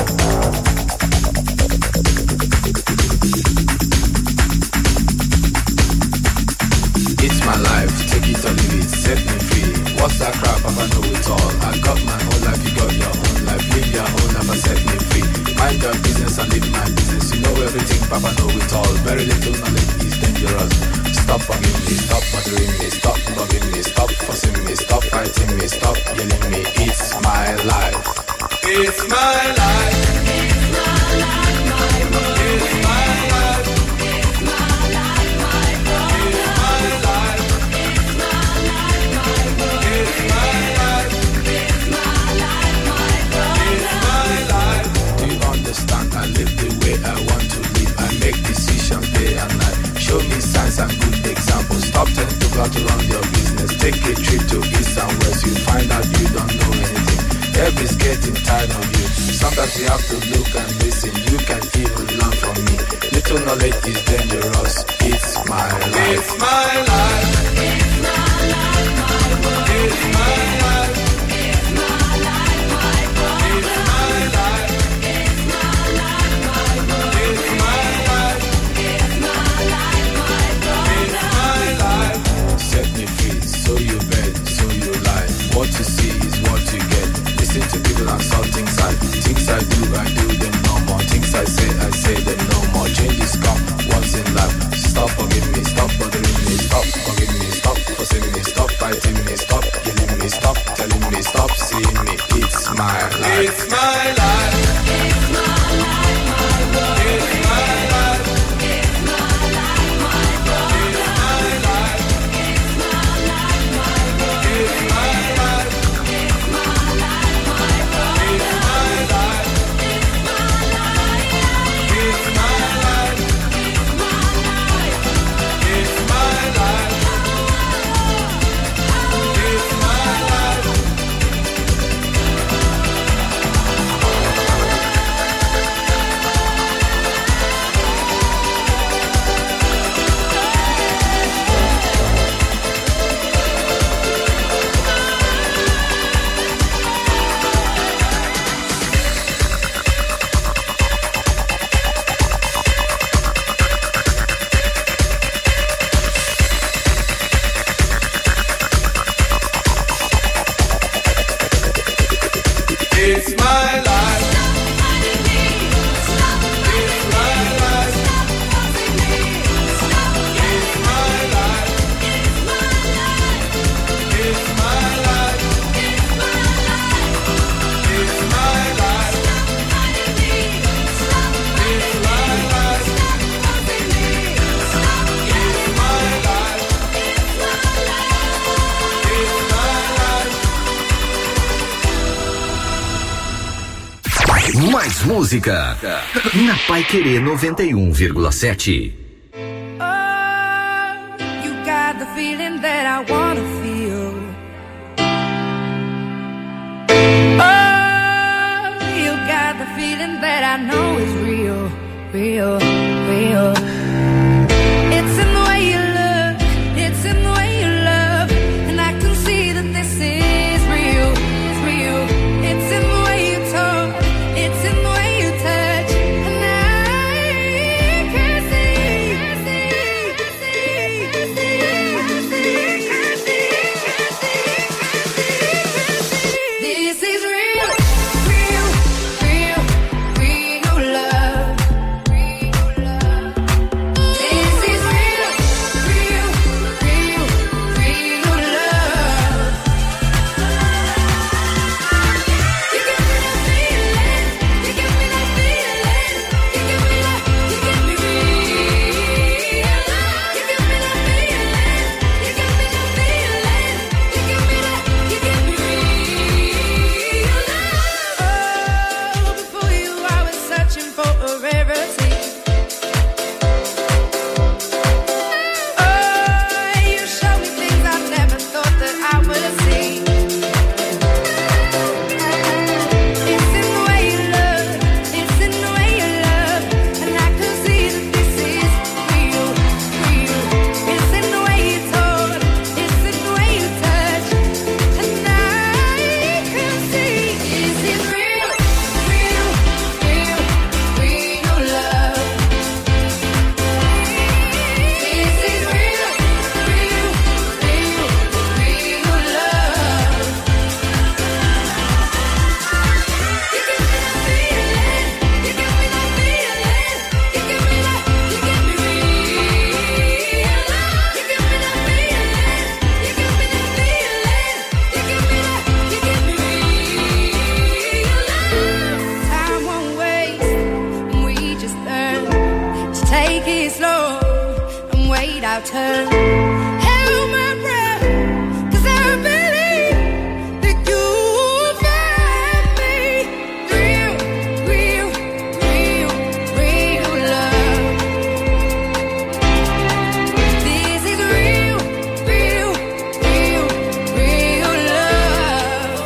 It's my life, take it or leave it, set me free. What's that crap? I know it all. I got my own life, you got your own life. Live your own life and set me free. Mind your business and live my business. You know everything, Papa know it all. Very little knowledge is dangerous. Stop bugging me, stop bothering me, stop bugging me, stop fussing me, stop fighting me, stop yelling me. It's my life. It's my life. It's my life, my world. It's my life. It's my life, my world. It's my life. It's my life, my world. It's my life. It's my life, my world. It's my life. Do you understand? I live the way I want to live. I make decisions day and night. Show me signs and good examples. Stop telling people to run your business. Take a trip to east and west. You find out you don't know anything. Everybody's getting tired of you. Sometimes you have to look and listen. You can even learn from me. Little knowledge is dangerous. It's my life. It's my life. It's my life, my world. It's my life. It's my life, my world. It's my life. It's my life, my world. It's my life. It's my life, my world. It's my life. Set me free, so you bet, so you lie. What you see is what you get. Listen to people and saw things I do them no more. Things I say them no more. Changes come once in life. Stop forgiving me, stop bothering me, stop forgiving me, stop fussing me, stop fighting me, stop killing me, stop telling me, stop seeing me. It's my life. It's my life. It's my life, my world. It's my life. It's my life, my world. It's my life. It's my life, my world. It's my life. It's my life, my world. It's my life. It's my life. It's my life. It's my life. It's my life. It's my life. It's my life. It's my life. It's my life. It's my life. It's my life. It's my life. It's my life. Mais música na Paiquerê 91,7. You got the feeling that I wanna feel. Oh, you got the feeling that I know is real, real, real. It's in the way you look, it's in the way you love, and I can see that this is real, it's real. It's in the way you talk, it's in the way you touch, and I can see, this is real, real, real, real love, real love. without her. Hold my breath, 'cause I believe that you'll find me real, real, real, real love. This is real, real, real, real love.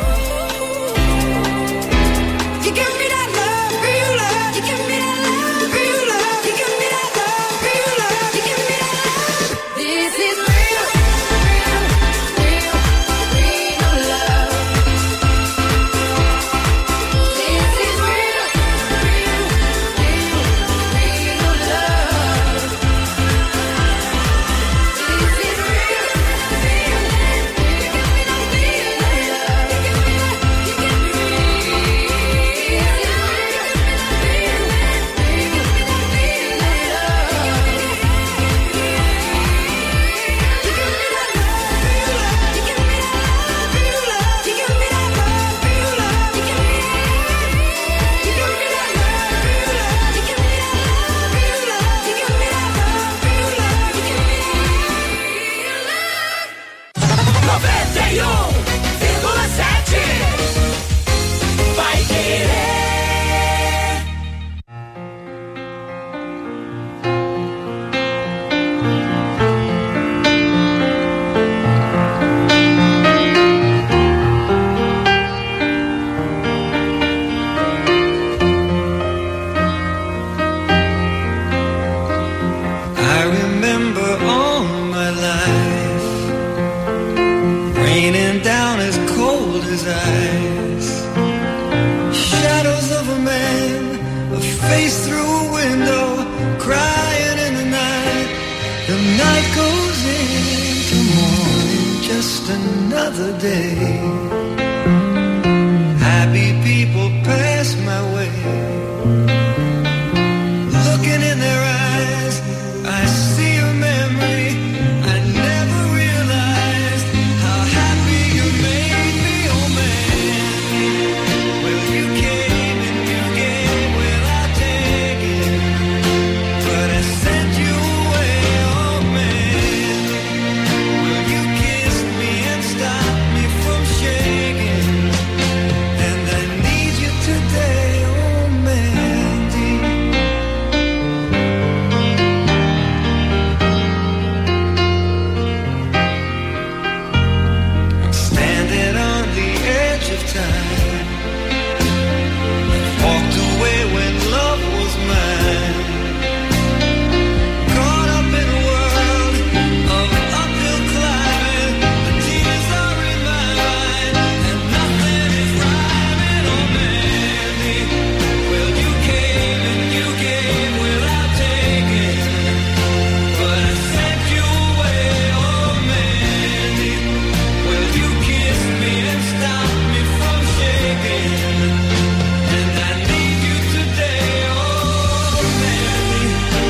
You give me that love, real love. You give me that love, real love. You give me that love, real love. You give me that love. This is real, real, real, real love. This is real, real, real, real love. This is real, real, real. You give me that real love. You give me that, you give me real. Vai querer. I remember all my life raining down as cold as ice. Shadows of a man, a face through a window, crying in the night. The night goes into morning, just another day. Happy people pass my way. Looking in their eyes, I see a memory. I never realized how happy you made me, oh man. Well, you came and you gave without taking, but I sent you away, oh man. Well, you kissed me and stopped me from shaking, and I need you today, oh Mandy. I'm standing on the edge of time. Walked away when love was mine. Caught up in a world of uphill climbing. The tears are in my mind, and nothing is rhyming, oh Mandy. Well, you came and you gave without taking, but I sent you away, oh Mandy. Well, you kissed me and stopped me from shaking, and I need you today, oh Mandy.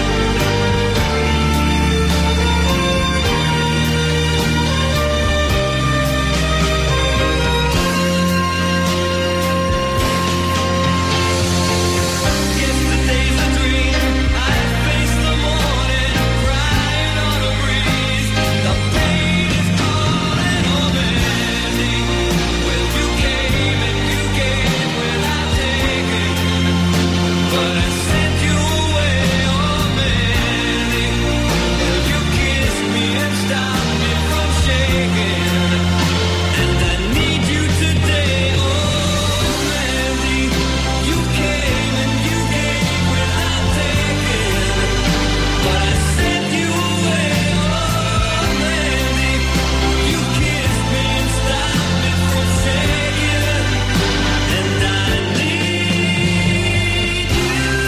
Yesterday's a dream. I face the morning, crying on a breeze. The pain is calling, oh Mandy. Well, you came and you gave without taking, but I sent you away, oh Mandy. Well, you kissed me and stopped me from shaking, and I need you today, oh Mandy. You came and you gave without taking, but I sent you away, oh Mandy. You kissed me and stopped me from shaking, and I need you.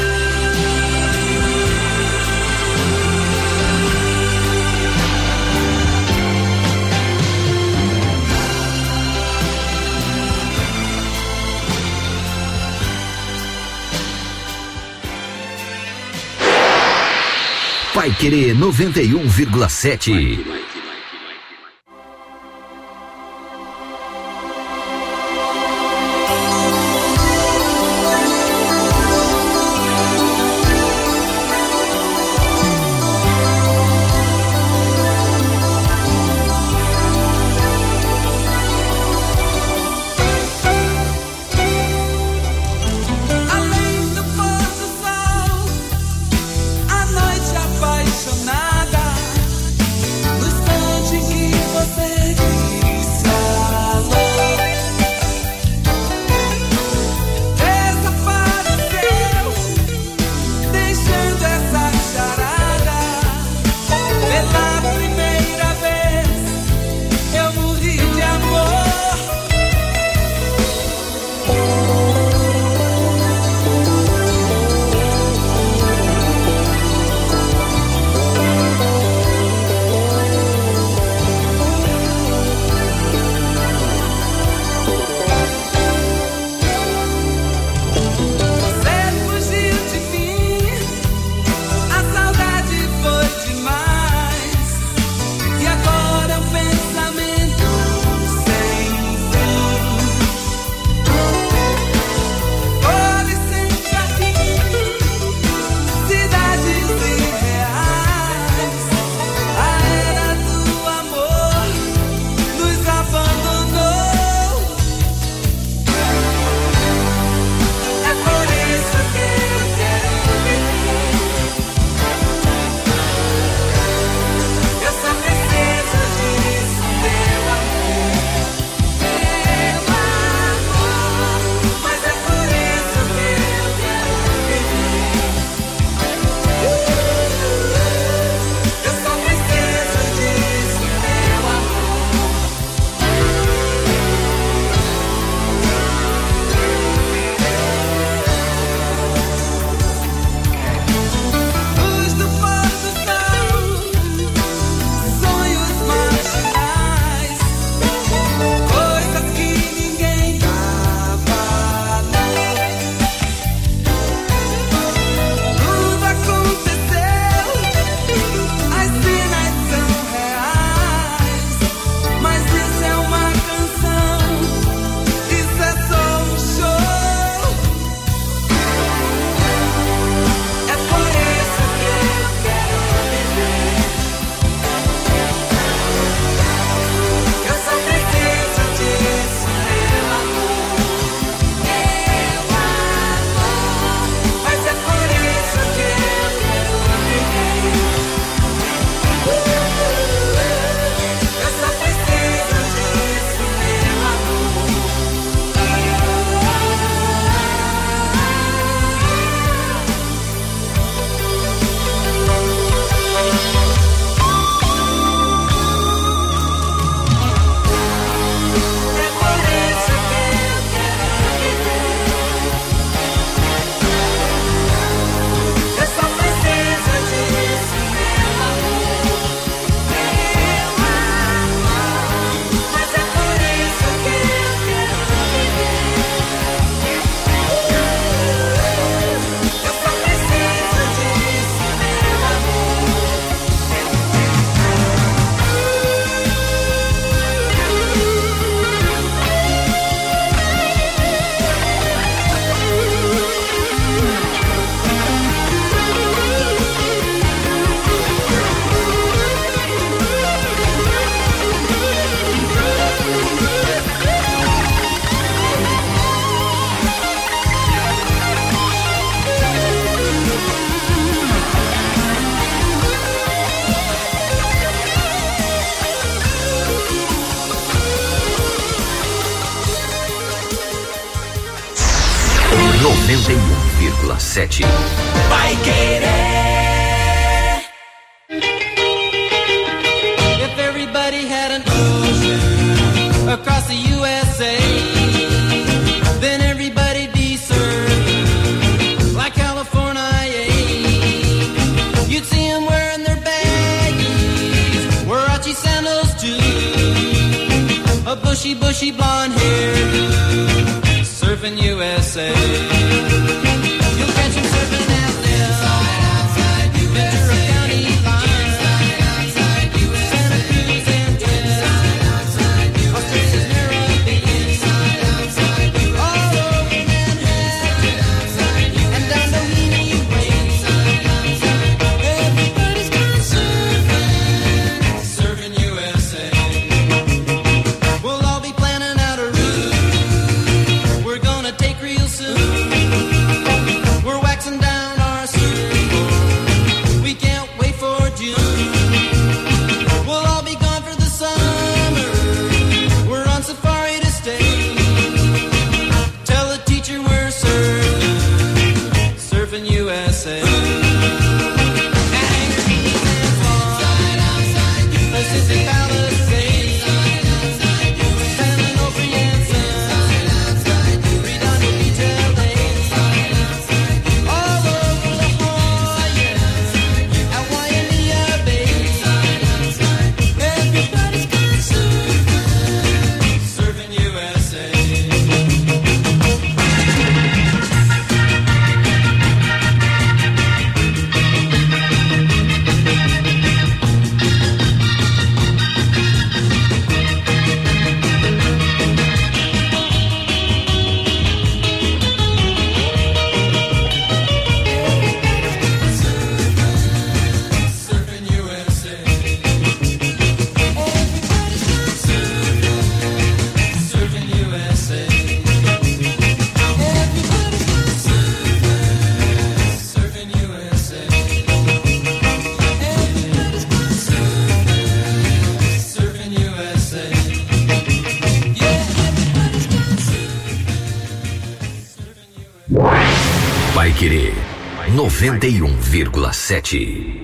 Paiquerê 91,7. 91,7. Vai querer. If everybody had an ocean across the USA, then everybody'd be served like California. You'd see them wearing their baggies, Warachi sandals too, a bushy blonde hair, surfing USA. You'll catch them surfing out there, outside Ventura County line, outside Santa Cruz and Australia's Narrabeen, all over Manhattan, and down Doheny Way. Everybody's gone surfing USA. We'll all be planning out a route we're gonna take real soon. We're waxing down our surfboard, we can't wait for June. We'll all be gone for the summer, we're on safari to stay. Tell the teacher we're surfing USA. Pacific Palisades, San Onofre and Redondo Beach, LA, all over La Jolla, at Waimea Bay. Everybody's gone surfing USA. Surfing USA. Everybody's gone surfing USA. Everybody's gone surfing USA. Everybody's gone surfing USA. Yeah, everybody's gone surfing. Vai Querer 91,7.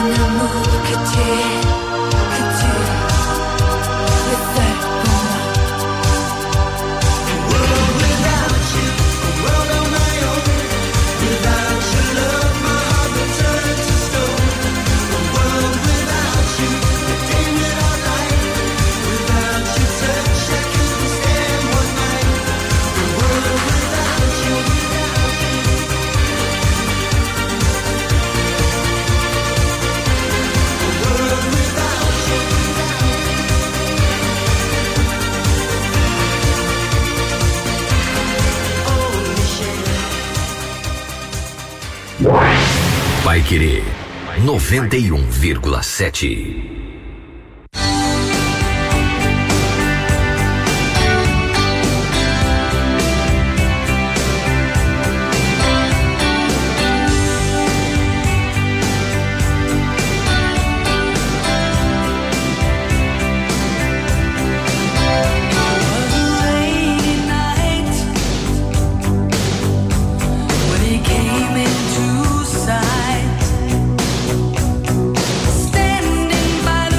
Paiquerê 91,7. Standing by the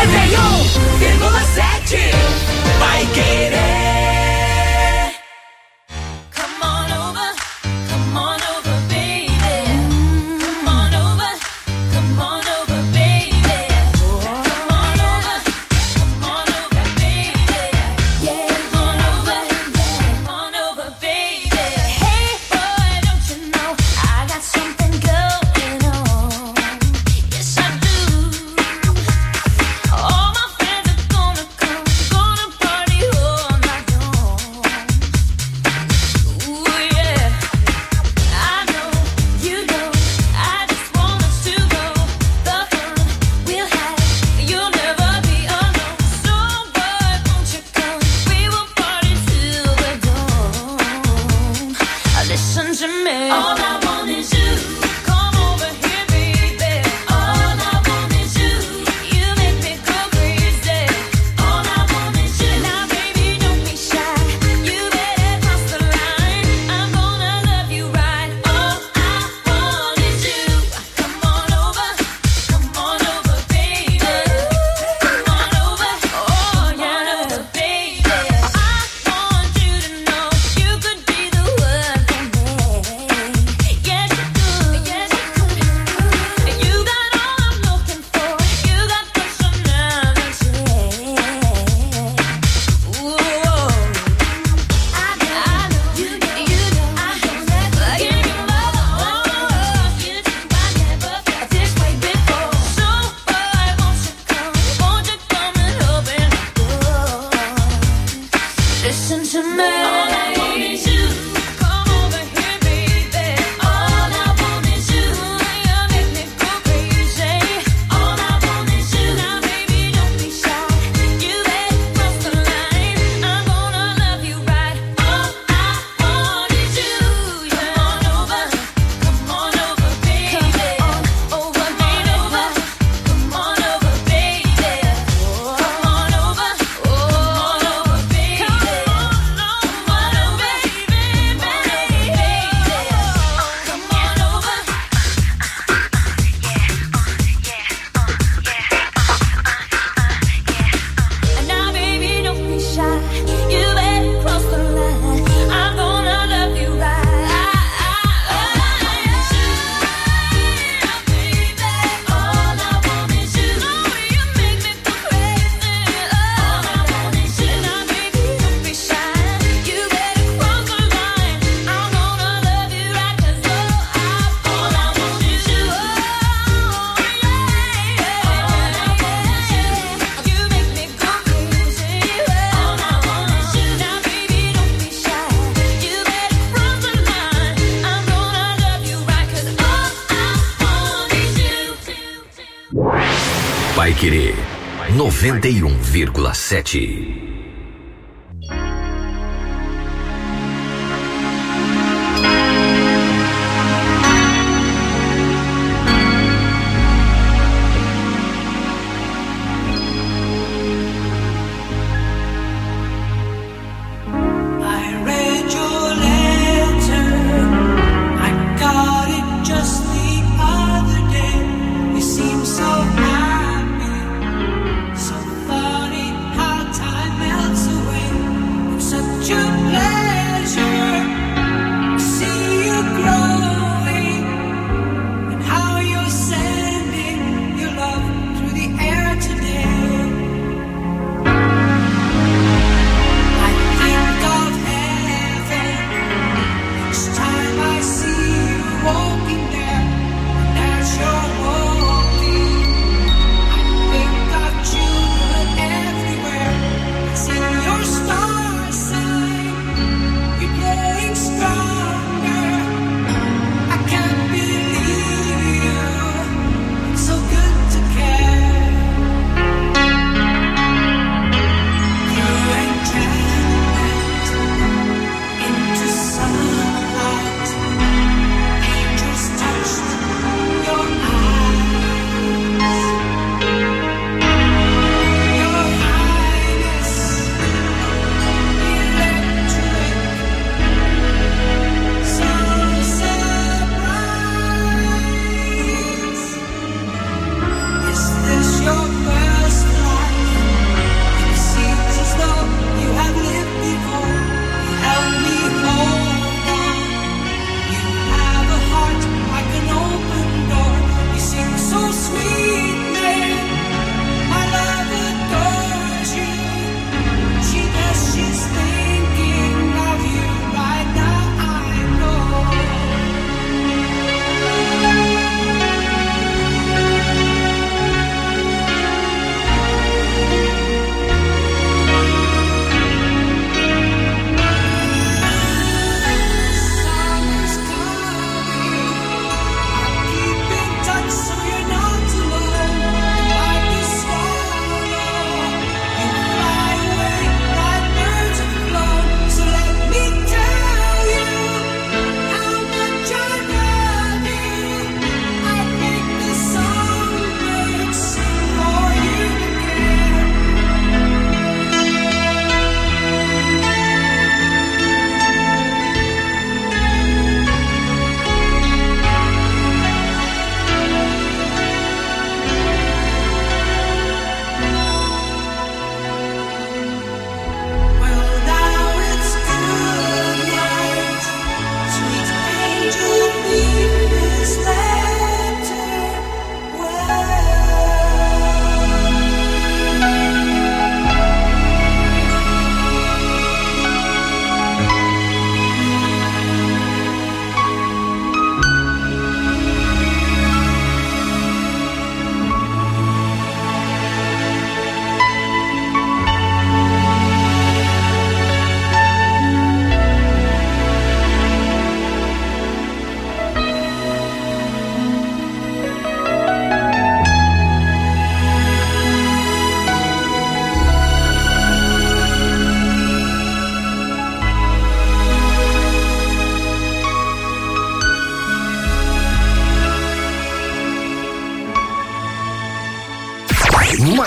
91,7 Vai Querer. Come on over, baby. Come on over, baby. Come on over, baby. Yeah, come on over, baby. Hey boy, don't you know I got something going on? Yes, I do. All my friends are gonna come, gonna party all night long. Ooh yeah, I know, you know, I just want us to go. The fun we'll have, you'll never be alone. So boy, won't you come? We will party till the dawn. Listen to me. All I want is you. Come over here, baby. All I want is you. You make me go crazy. All I want is you. Now, baby, don't be shy. You better cross the line. I'm gonna love you right. All I want is you. Come on over, baby. Come on over, oh yeah, baby. I want you to know you could be the one for me. Yes, you could. Yes, you could. You got all I'm looking for. You got personality. Ooh, I know, you know, I have never given you love. You think I never felt this way before. So boy, won't you come and open the door? Listen to me. All I want is you. Come over here, baby. All I want is you. You make me go crazy. All I want is you. Now, baby, don't be shy. You better cross the line. I'm gonna love you right. All I want is you. Come on over, baby. Come on over, baby. Come on over, baby. Come on over, baby. Come on over, And now, baby, don't be shy. You better cross the line. I'm gonna love you right. Baby, all I want is you. You make me go crazy. All I want is you. Now, baby, don't be shy. You better cross the line. I'm gonna love you right. 'Cause all I want is you. You make me go crazy. All I want is you. Now, baby, don't be shy. You better cross the line. I'm gonna love you right. 'Cause all I want is you. Vai Querer 91,7. I read your letter. I got it just the other day. You seem so happy, so funny how time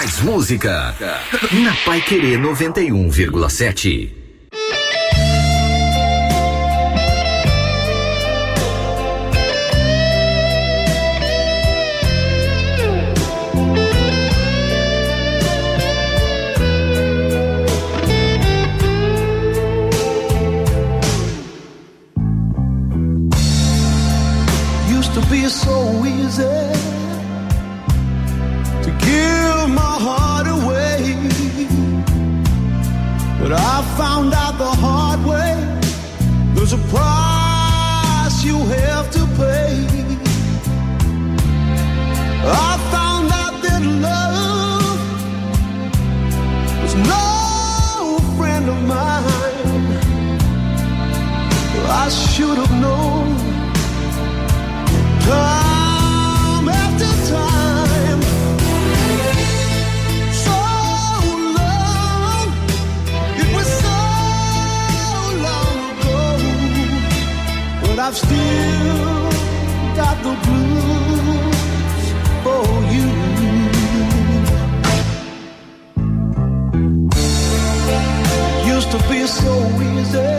mais música. Na Paiquerê 91,7. To be so easy to give my heart away, but I found out the hard way there's a price you have to pay. I found out that love was no friend of mine. I should have known time after time. So long, it was so long ago, but I've still got the blues for you. Used to be so easy.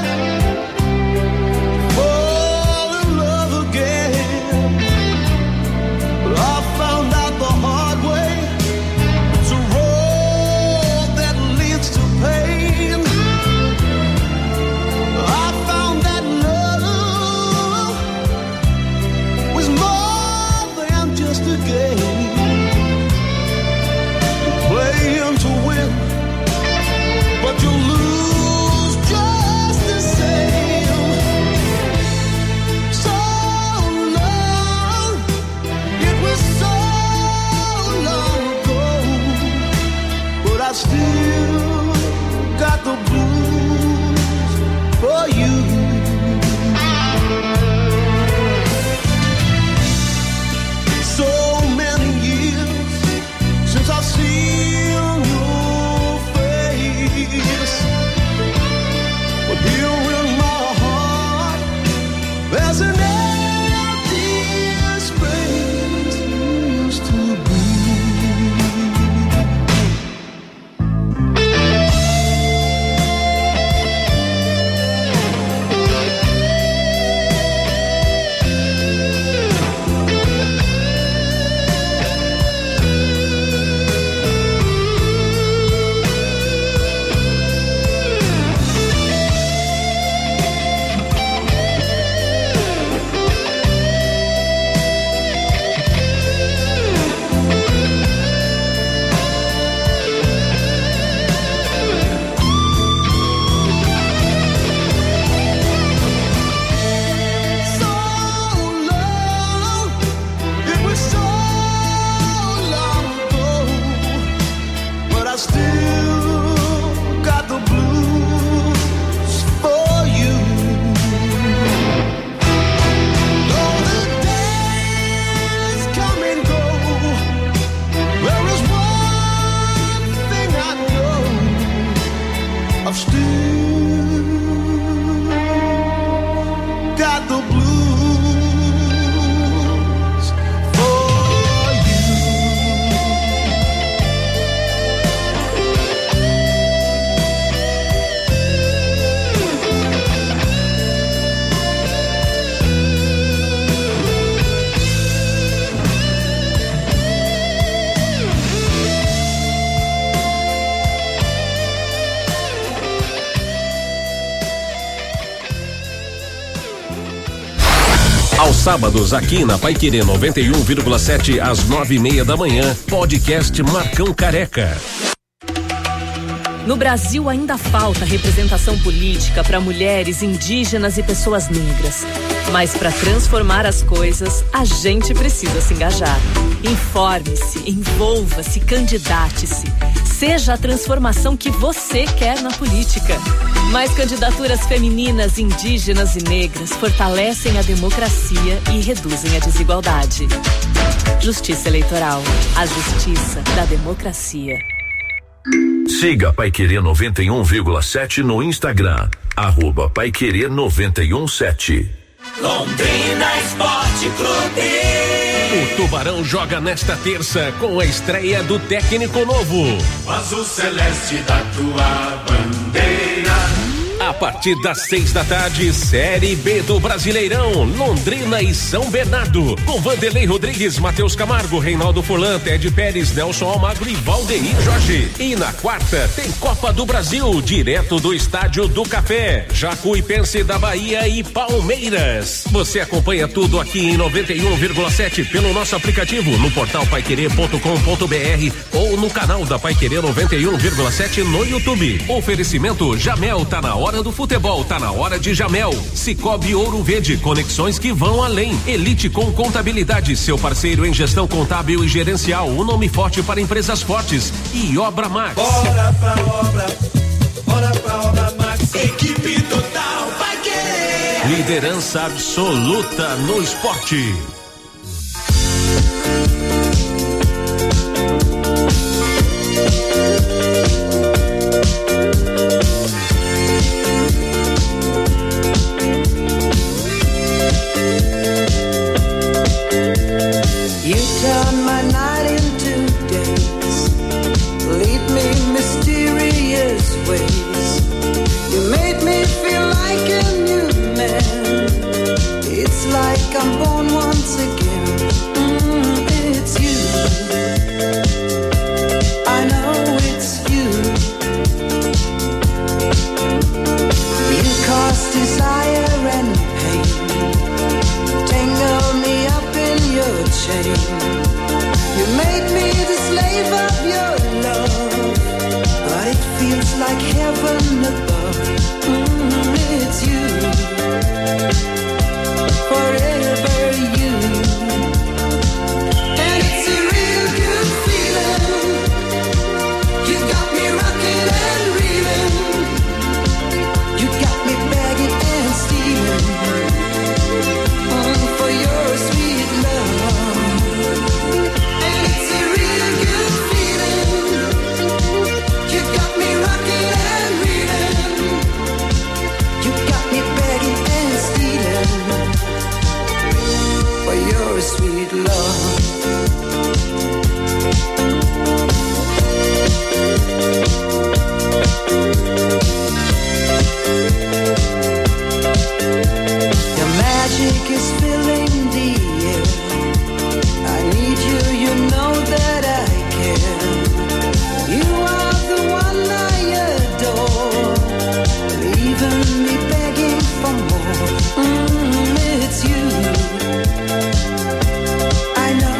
Aos sábados, aqui na Paiquerê 91,7 às 9:30 da manhã, podcast Marcão Careca. No Brasil ainda falta representação política para mulheres, indígenas e pessoas negras. Mas para transformar as coisas, a gente precisa se engajar. Informe-se, envolva-se, candidate-se. Seja a transformação que você quer na política. Mais candidaturas femininas, indígenas e negras fortalecem a democracia e reduzem a desigualdade. Justiça Eleitoral, a justiça da democracia. Siga Paiquerê 91,7 no Instagram, @Paiquerê 91,7. Londrina Esporte Clube. O Tubarão Tubarão joga nesta terça com a estreia do técnico novo. Azul celeste da tua bandeira. A partir das 6 da tarde, Série B do Brasileirão, Londrina e São Bernardo, com Vanderlei Rodrigues, Matheus Camargo, Reinaldo Furlan, Ted Pérez, Nelson Almagro e Valdeir Jorge. E na quarta tem Copa do Brasil, direto do Estádio do Café, Jacuipense da Bahia e Palmeiras. Você acompanha tudo aqui em 91,7 pelo nosso aplicativo, no portal paiquerê.com.br ou no canal da Paiquerê 91,7 no YouTube. Oferecimento Jamel, tá na hora do futebol, tá na hora de Jamel. Cicobi Ouro Verde, conexões que vão além. Elite com Contabilidade, seu parceiro em gestão contábil e gerencial, um nome forte para empresas fortes. E Obra Max. Bora pra Obra Max. Equipe total vai querer. Liderança absoluta no esporte. You turn my night into days, lead me mysterious ways. You made me feel like a new man. It's like I'm born once again. It's you. I know it's you. You cause desire and pain, tangle me up in your chain. You made me the slave of your love, but it feels like heaven above. It's you, forever you. And it's a real good feeling. You got me rocking and reeling. You got me begging and stealing for your sweet love. And it's a real good feeling. You got me rocking and reeling. You got me begging and stealing for your sweet love. Your magic is filling the air. I need you, you know that I care. You are the one I adore, leaving me begging for more. It's you. I know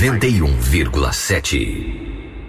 91,7.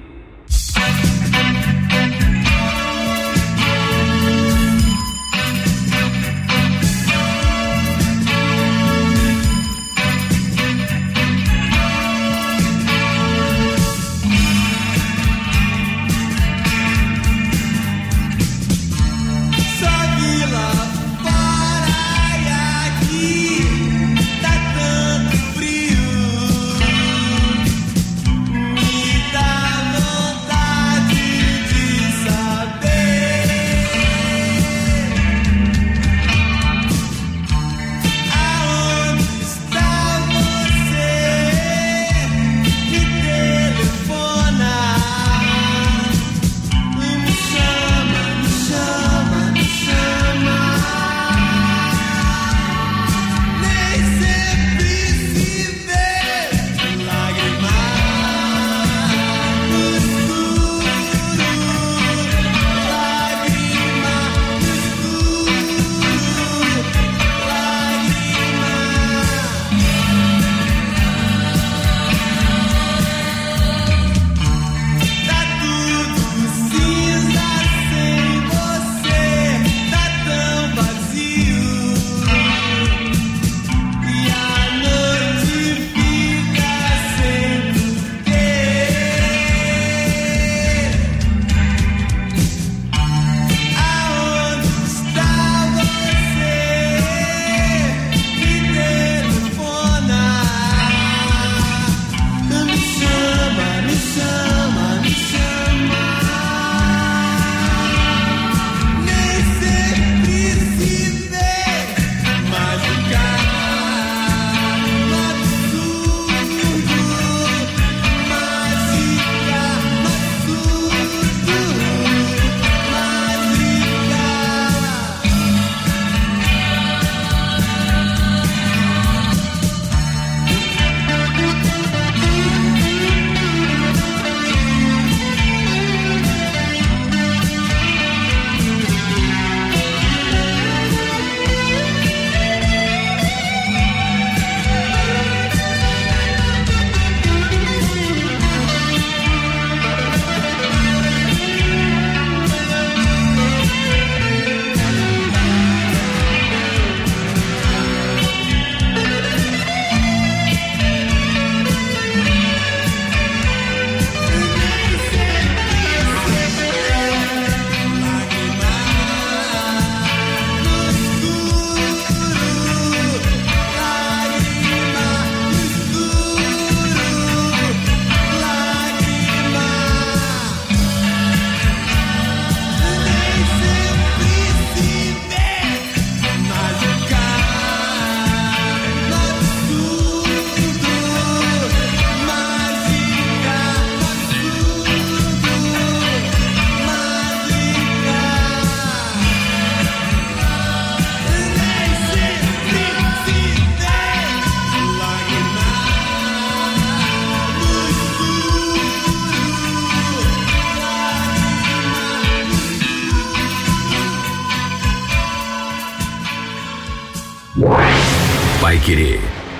Paiquerê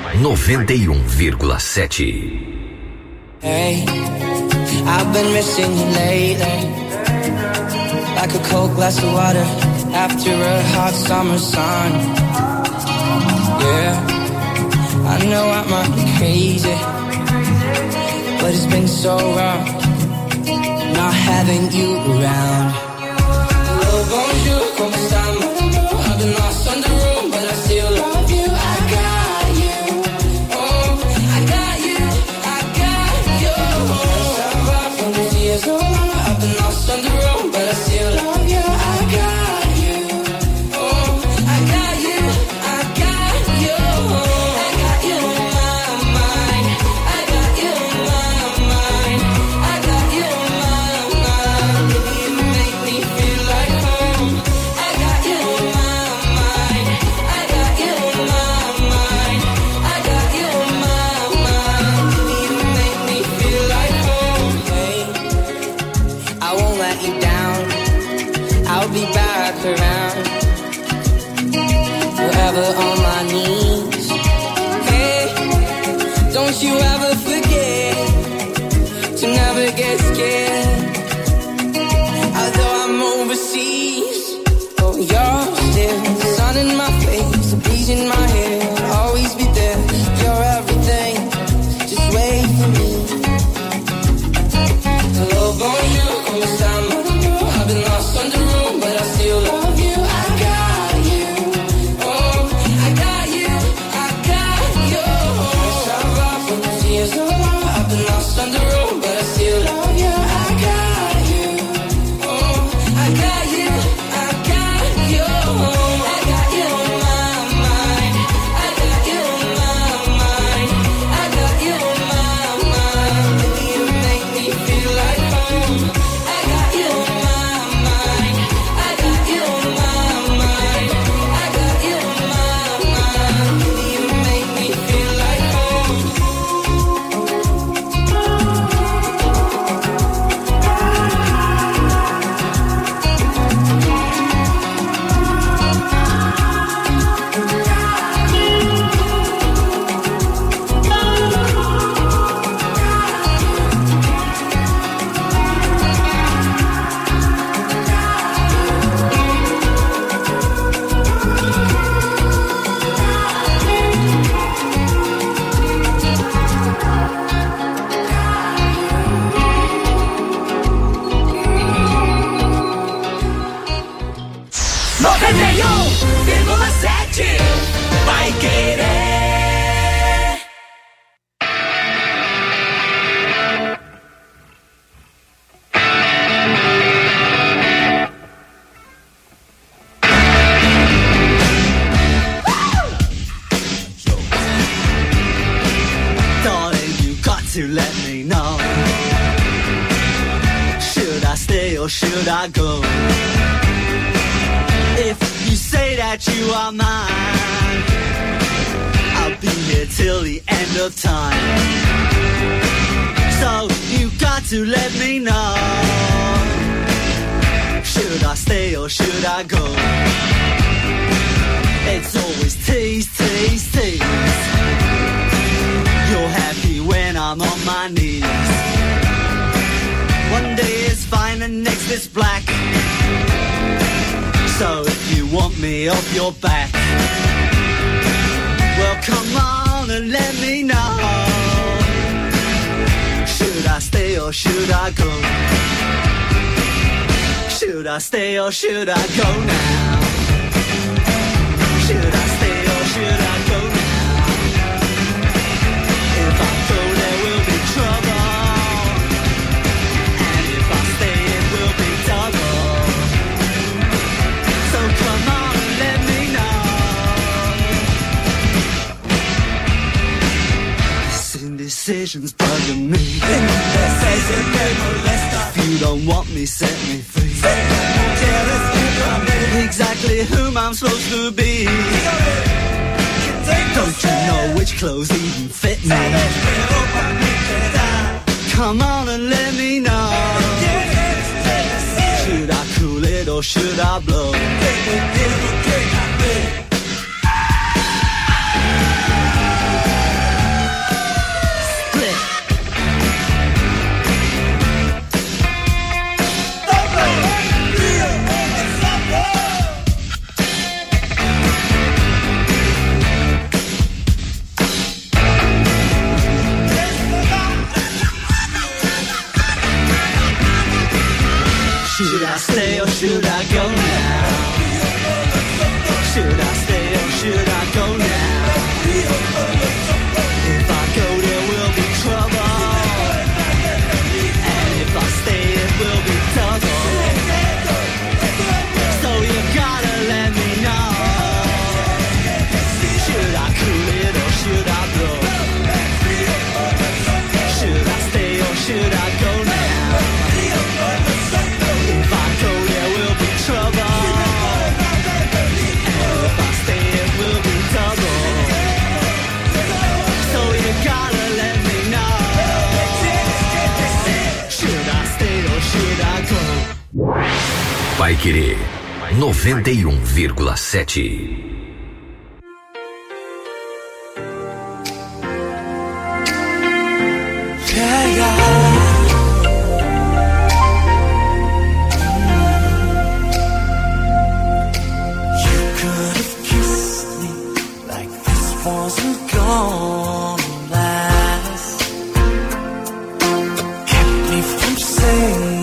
91,7. Hey, I've been missing you lately, like a cold glass of water after a hot summer sun. Yeah, I know I might be crazy, but it's been so wrong not having you around. Hello, bonjour, como estamos? I've been lost on the room, but I still love you. I got you. Oh, I got you. I got you. From these years on, I've been lost on the room, but I still love you. I got you. Oh, I got you. I got you. I got you on my mind. I got you on my mind. I got you on my mind. You make me feel like home. I got you on my mind. I got you on my mind. I got you on my mind. You make me feel like home. Hey, I won't let you down. I'll be back around. Forever on my knees. Hey, don't you ever forget Vai Querer. Darling, you got to let me know. Should I stay or should I go? If you say that you are mine, I'll be here till the end of time. So you got to let me know. Should I stay or should I go? It's always tease, tease, tease. You're happy when I'm on my knees. One day is fine and next is black. So if you want me off your back, well come on and let me know. Should I stay or should I go? Should I stay or should I go now? Should I stay or should I go now? If I go there will be trouble, and if I stay it will be double. So come on and let me know. This indecision's bugging me. If you don't want me, set me free. Exactly whom I'm supposed to be. Don't you know which clothes even fit me? Come on and let me know. Should I cool it or should I blow? Split. Should I stay or should I go now? Should I stay or should I go now? If I go there will be trouble, and if I stay it will be double. So you gotta let me know. Should I cool it or should I blow? Should I stay or should I go now? If I go there will be trouble, and if I stay it will be double. So you gotta let me know. Should I stay or should I go? Vai Querer 91,7. Wasn't gonna last. Kept me from saying